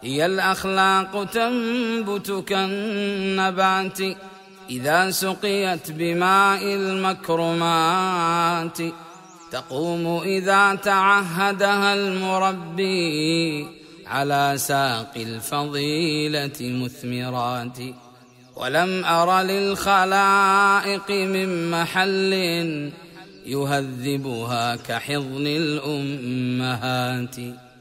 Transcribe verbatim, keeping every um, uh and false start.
هي الأخلاق تنبت كالنبات إذا سقيت بماء المكرمات، تقوم إذا تعهدها المربي على ساق الفضيلة مثمرات. ولم أر للخلائق من محل يهذبها كحضن الأمهات.